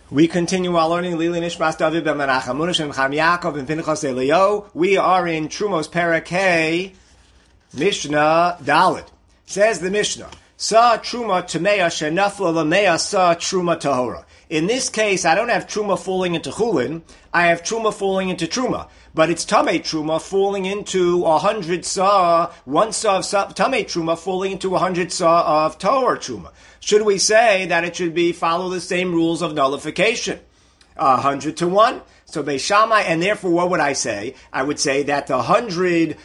We continue our learning Lili Nishmas David ben Menachem Munish and Chaim Yaakov and Pinchas Elio. We are in Trumos Perek Hey, Mishnah Dalet. Says the Mishnah, Sa Truma Tameya Shenafla Lameya Sa Truma Tahora. In this case, I don't have Truma falling into Chulin, I have Truma falling into Truma. But it's Tamei Truma falling into 100 Sa, 1 Sa of Tamei Truma falling into 100 Sa of Tahor Truma. Should we say that it should be follow the same rules of nullification? 100 to 1. So Beis Shammai, and therefore what would I say? I would say that the 100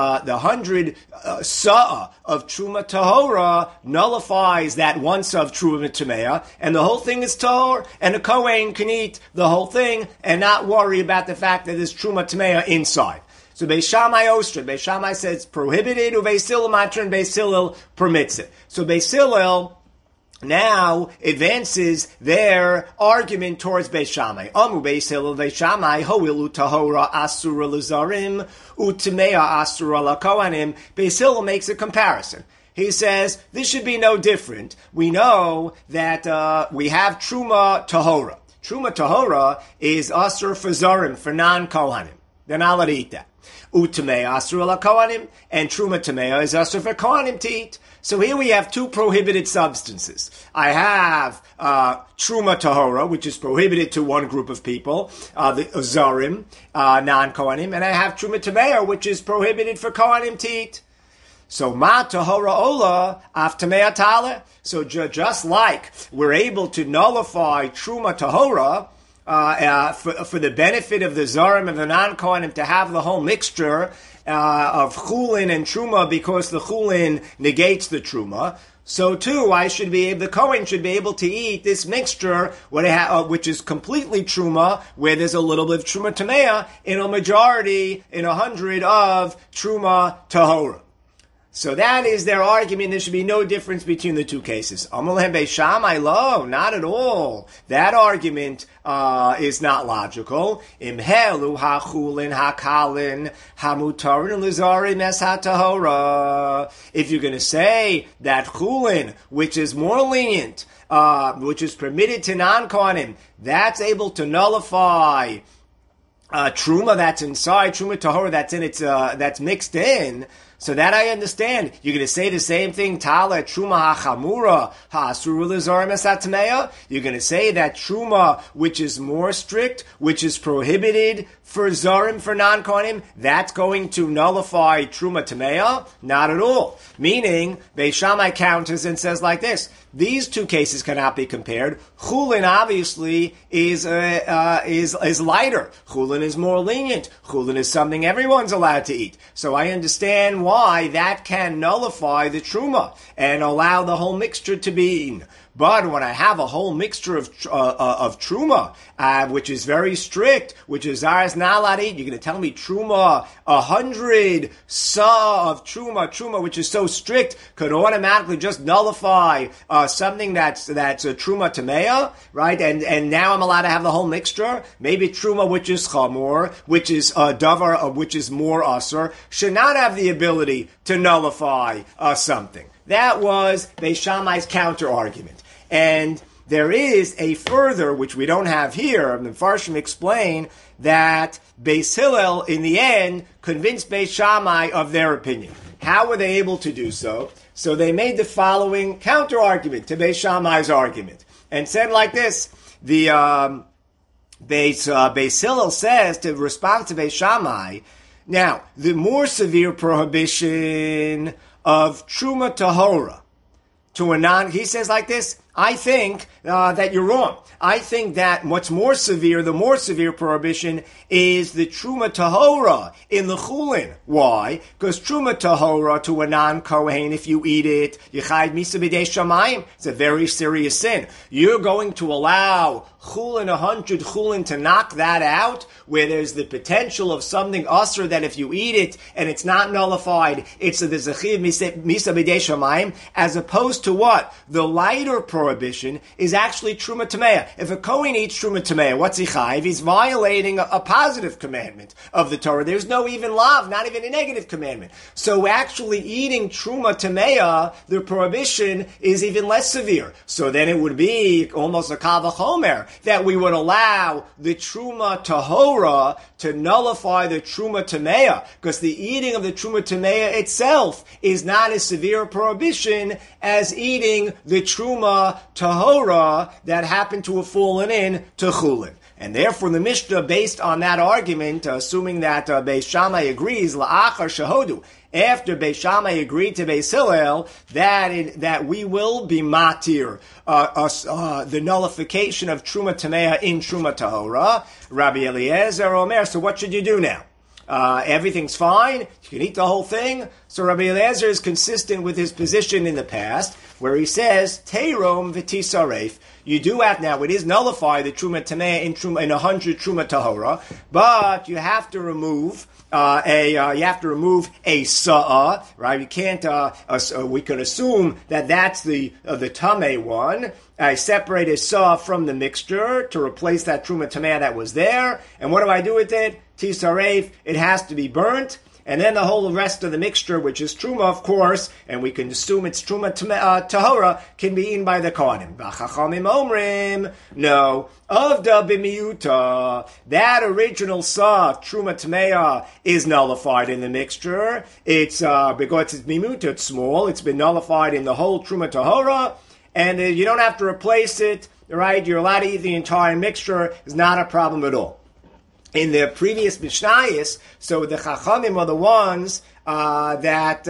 Sa'ah of Truma Tahora nullifies that 1 Sa'ah of Truma Tameya, and the whole thing is Tahor, and the Kohen can eat the whole thing and not worry about the fact that there's Truma Tameya inside. So Beis Shammai Ostra, Beis Shammai says prohibited, Beis Hillel Matra, and Beis Hillel permits it. So Beis Hillel now advances their argument towards Beis Shammai. Amu Beis Hillel Beis Shammai hoilu tahora asura l'zarim u'tamea asura l'kohanim. Beis Hillel makes a comparison. He says this should be no different. We know that we have truma tahora. Truma tahora is asur for zarim, for non-kohanim. They're not allowed to eat that. U'tamea asura l'kohanim, and truma tamea is asur for kohanim to eat. So here we have two prohibited substances. I have Truma Tahora, which is prohibited to one group of people, the Zarim, non-Kohanim, and I have Truma Tamea, which is prohibited for Kohanim to eat. So Ma Tahora Ola, Af Tamea Tale. So just like we're able to nullify Truma Tahora, for the benefit of the Zarim and the non-Kohanim to have the whole mixture of Chulin and Truma, because the Chulin negates the Truma, so too the Kohen should be able to eat this mixture, which is completely Truma, where there's a little bit of Truma Tamea, in a majority, in 100 of Truma Tahora. So that is their argument. There should be no difference between the two cases. Amalem Beis Shammai lo, not at all. That argument is not logical. Imhelu hachulin hakalin hamutarin lizarin es hatahora. If you're going to say that chulin, which is more lenient, which is permitted to non-kohanim, that's able to nullify truma that's inside, truma tahora that's in its that's mixed in. So that I understand. You're going to say the same thing, Tala, Truma HaChamura, HaAsuru L'Zarim Esatmeya. You're going to say that Truma, which is more strict, which is prohibited for Zarim, for non-Kohanim, that's going to nullify Truma Tameya? Not at all. Meaning, Beis Shammai counters and says like this, these two cases cannot be compared. Chulin obviously is lighter. Chulin is more lenient. Chulin is something everyone's allowed to eat. So I understand why that can nullify the truma and allow the whole mixture to be eaten. But when I have a whole mixture of truma, which is very strict, which is ours not allowed to eat, you're going to tell me truma, 100 sa of truma, which is so strict, could automatically just nullify something that's a truma tamea, right? And now I'm allowed to have the whole mixture. Maybe truma, which is chamor, which is davar, which is more asur, should not have the ability to nullify something. That was Beis Shammai's counter argument. And there is a further, which we don't have here, the Farshim explain that Beis Hillel, in the end, convinced Beis Shammai of their opinion. How were they able to do so? So they made the following counter argument to Beis Shammai's argument, and said like this: the Beis Hillel says, to respond to Beis Shammai, now the more severe prohibition of Truma Tahora to a he says like this, I think that you're wrong. I think that what's more severe, the more severe prohibition is the Truma Tahora in the Chulin. Why? Because Truma Tahora to a non-Kohen, if you eat it, Yechayed Misa B'dei Shamayim, it's a very serious sin. You're going to allow Chulin, 100 Chulin, to knock that out, where there's the potential of something usher that if you eat it and it's not nullified, it's the Zechiv Misa B'dei Shamayim, as opposed to what? The lighter prohibition is actually Truma Tameya. If a Kohen eats Truma Tameya, what's he chayiv? He's violating a positive commandment of the Torah. There's no even lav, not even a negative commandment. So actually eating Truma Tameya, the prohibition is even less severe. So then it would be almost a kal vachomer that we would allow the Truma Tahora to nullify the Truma Tamea, because the eating of the Truma Tamea itself is not as severe a prohibition as eating the Truma Tahora that happened to have fallen in to Chulin. And therefore, the Mishnah, based on that argument, assuming that Beis Shammai agrees, la'achar shahodu, after Beis Shammai agreed to Beis Hillel, that we will be matir the nullification of Truma Tamea in Truma Tahora, Rabbi Eliezer Omer, so what should you do now? Everything's fine, you can eat the whole thing. So Rabbi Eliezer is consistent with his position in the past, where he says, Teirom v'tisaref. You do have now, it is nullified the Truma Tamea in 100 Truma Tahora, but you have to remove a sa'ah, right? You can't, we can assume that that's the tameh one. I separate a sa'ah from the mixture to replace that Truma Tamea that was there. And what do I do with it? Tisaref, it has to be burnt. And then the whole rest of the mixture, which is Truma, of course, and we can assume it's Truma Tahora, can be eaten by the Kohanim. V'chachamim omrim, no, Avda b'miyuta, that original sa'ah, Truma Tamea, is nullified in the mixture. It's, because it's miyuta, it's small, it's been nullified in the whole Truma Tahora, and you don't have to replace it, right? You're allowed to eat the entire mixture, it's not a problem at all. In the previous Mishnayos, so the Chachamim are the ones that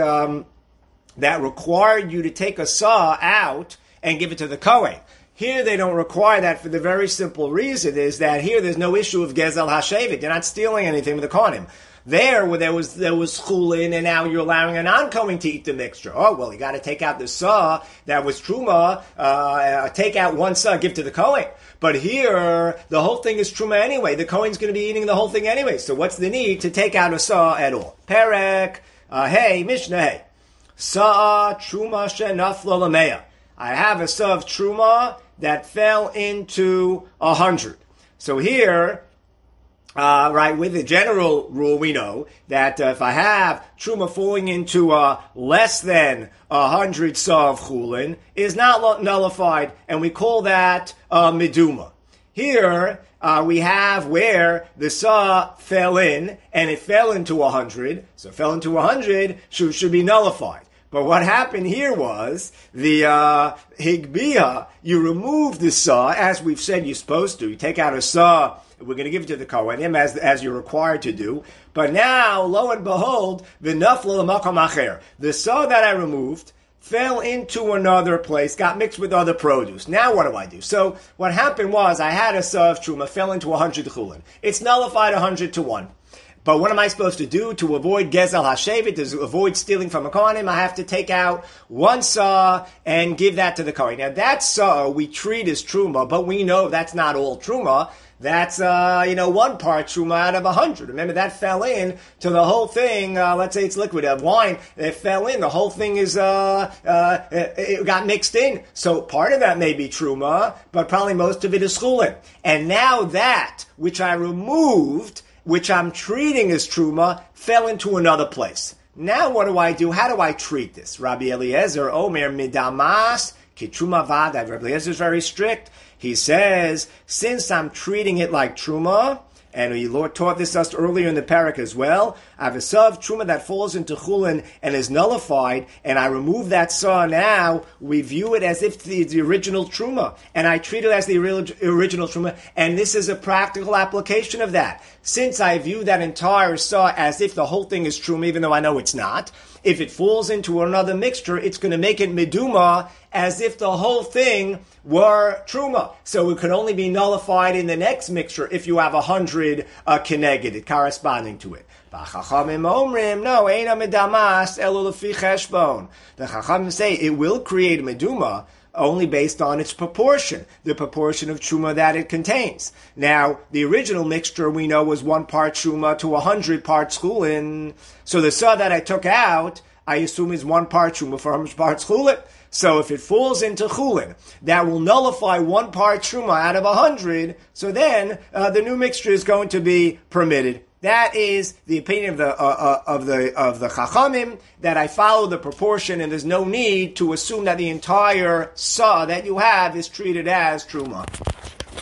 required you to take a saw out and give it to the Kohen. Here they don't require that for the very simple reason is that here there's no issue of Gezel HaShevet. You're not stealing anything with the Kohanim. There, where there was chulin, and now you're allowing a non-Kohen to eat the mixture. Oh, well, you got to take out the saw that was truma, take out one saw, give to the Kohen. But here, the whole thing is truma anyway. The Kohen's going to be eating the whole thing anyway. So what's the need to take out a saw at all? Perek, hey, Mishnah, hey. Sa'a truma shenafla lameya. I have a saw of truma that fell into 100. So here, right, with the general rule, we know that if I have truma falling into less than 100 saw of chulin, is not nullified, and we call that meduma. Here, we have where the saw fell in, and it fell into 100, so it fell into 100, should be nullified. But what happened here was the higbia, you remove the saw, as we've said you're supposed to. You take out a saw, we're going to give it to the Kohanim as you're required to do. But now, lo and behold, the nafla l'makam acher. The saw that I removed fell into another place, got mixed with other produce. Now what do I do? So what happened was I had a saw of truma, fell into 100 chulin. It's nullified 100 to 1. But what am I supposed to do to avoid Gezel HaShevet, to avoid stealing from a Kohanim? I have to take out one saw and give that to the Kohen. Now that saw we treat as truma, but we know that's not all truma. That's, 1 part truma out of 100. Remember, that fell in to the whole thing. Let's say it's liquid of wine. It fell in. The whole thing is, it got mixed in. So part of that may be truma, but probably most of it is chulin. And now that, which I removed, which I'm treating as truma, fell into another place. Now what do I do? How do I treat this? Rabbi Eliezer, Omer, midamas, ki truma vada. Rabbi Eliezer is very strict. He says, since I'm treating it like truma, and the Lord taught this us earlier in the parak as well, I have a saw of truma that falls into chulin and is nullified, and I remove that saw now, we view it as if it's the original truma, and I treat it as the original truma, and this is a practical application of that. Since I view that entire saw as if the whole thing is truma, even though I know it's not, if it falls into another mixture, it's going to make it meduma as if the whole thing were truma. So it could only be nullified in the next mixture if you have 100 keneged corresponding to it. Chachamim omrim, no, eina medamas elo lefi cheshbon. The Chachamim say it will create a meduma only based on its proportion, the proportion of truma that it contains. Now, the original mixture we know was 1 part truma to 100 parts chulin. So the saw that I took out, I assume is 1 part truma for 100 parts chulin. So if it falls into chulin, that will nullify 1 part truma out of 100. So then the new mixture is going to be permitted. That is the opinion of the Chachamim, that I follow the proportion, and there's no need to assume that the entire saw that you have is treated as truma.